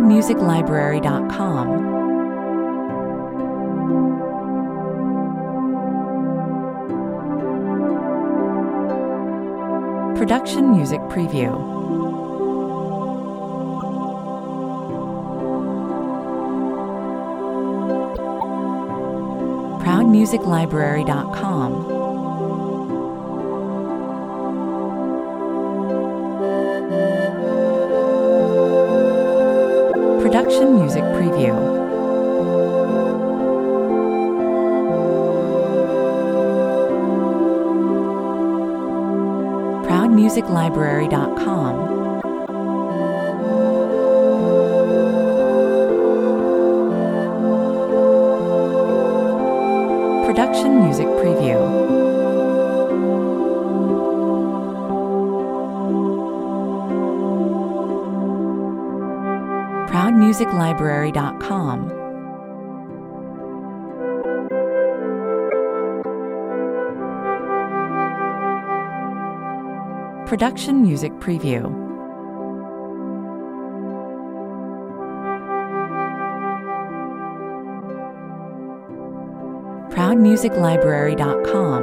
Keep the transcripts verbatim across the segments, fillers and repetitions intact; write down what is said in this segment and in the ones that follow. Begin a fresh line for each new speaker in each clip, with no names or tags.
music library dot com. Production Music Preview. proud music library dot com. Production Music Preview. proud music library dot com. Production Music Preview. proud music library dot com. Production Music Preview. proud music library dot com.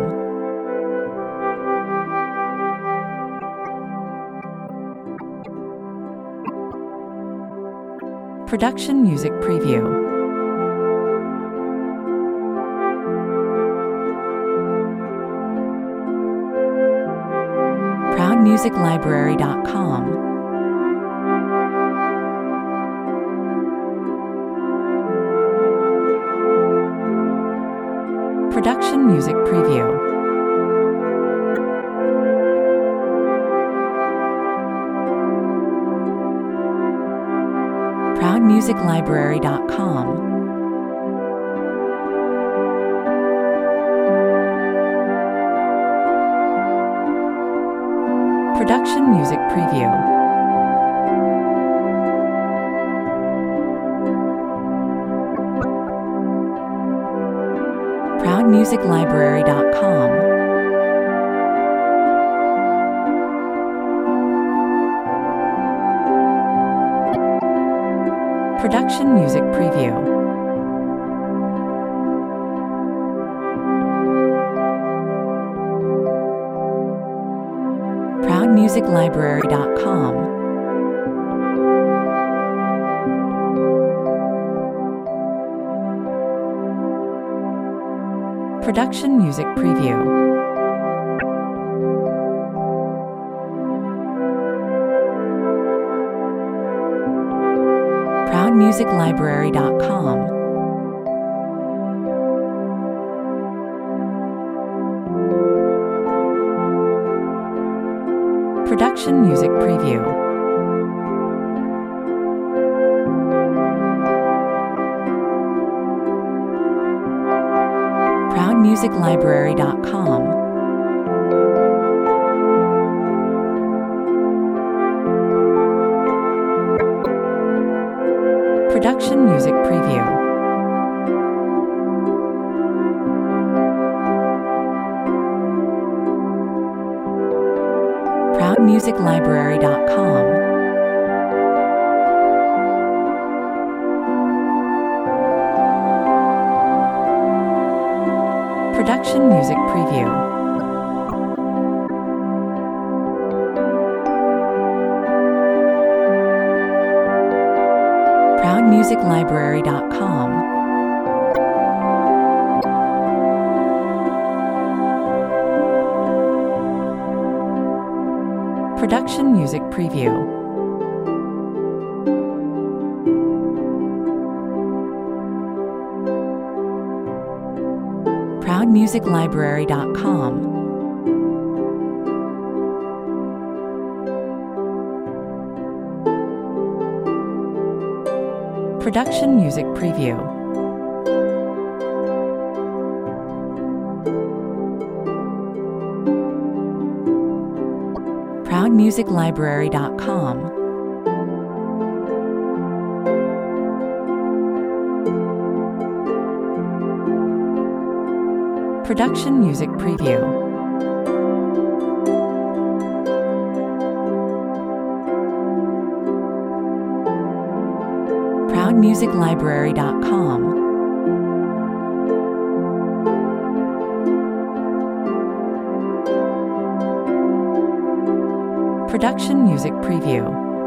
Production Music Preview. proud music library dot com. Production Music Preview. proud music library dot com. Production Music Preview. proud music library dot com. Production Music Preview. proud music library dot com. Production Music Preview. proud music library dot com. Production Music Preview. proud music library dot com. Production Music Preview. proud music library dot com. Production Music Preview. proud music library dot com. Production Music Preview. proud music library dot com. Production Music Preview. proud music library dot com. Production Music Preview. proud music library dot com. Production Music Preview.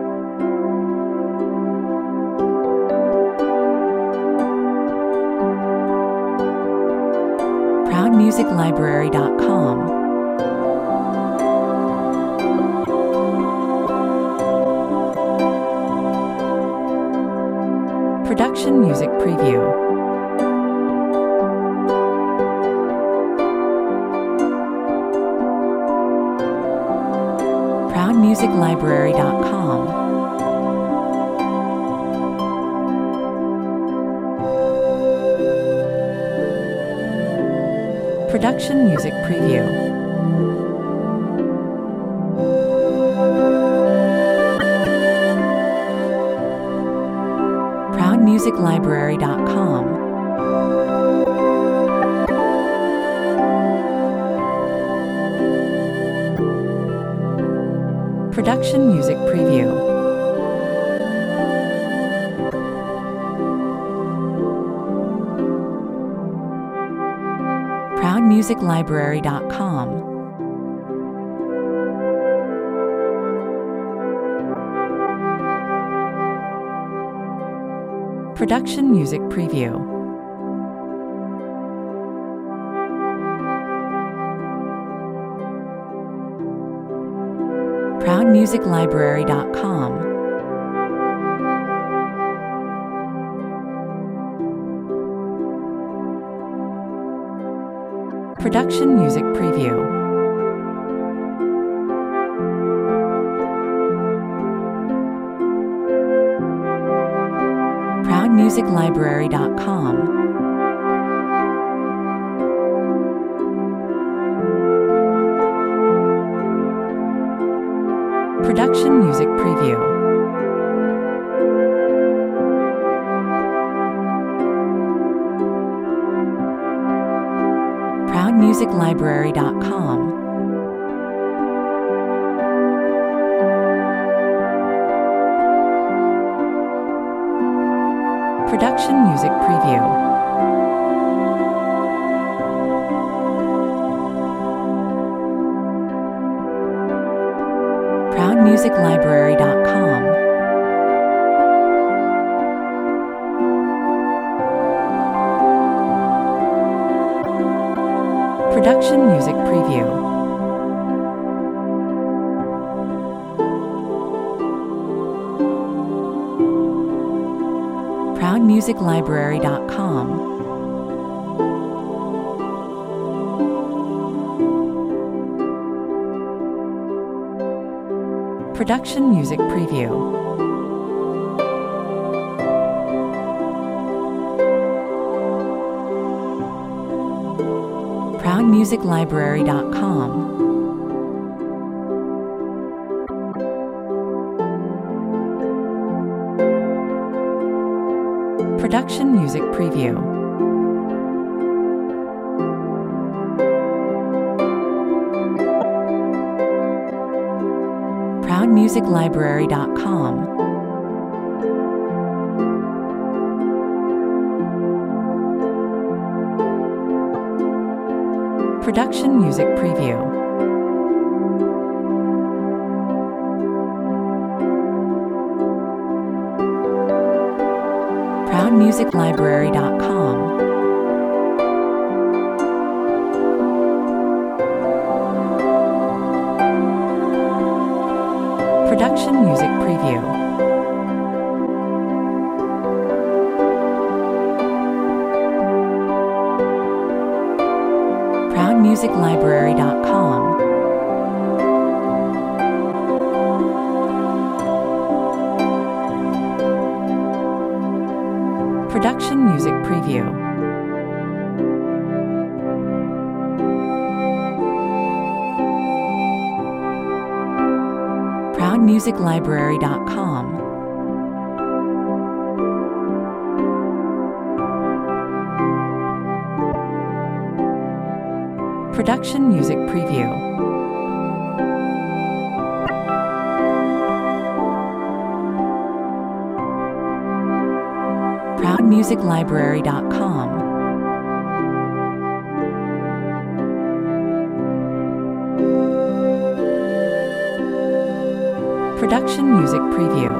proud music library dot com. Production Music Preview. proud music library dot com. Production Music Preview. proud music library dot com. Production Music Preview. proud music library dot com. Production Music Preview. proud music library dot com. Production Music Preview. proud music library dot com. Production Music Preview. proud music library dot com. Production Music Preview. proud music library dot com. Production Music Preview. proud music library dot com. Production Music Preview. proud music library dot com. Production Music Preview. proud music library dot com. Production Music Preview. proud music library dot com. Production Music Preview. proud music library dot com. Production Music Preview. proud music library dot com. Production Music Preview. music library dot com. Production Music Preview.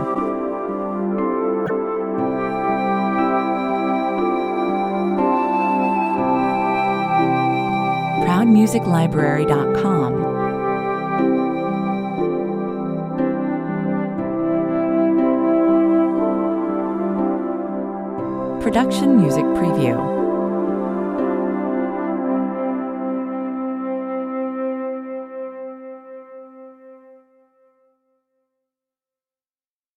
proud music library dot com. Production Music Preview.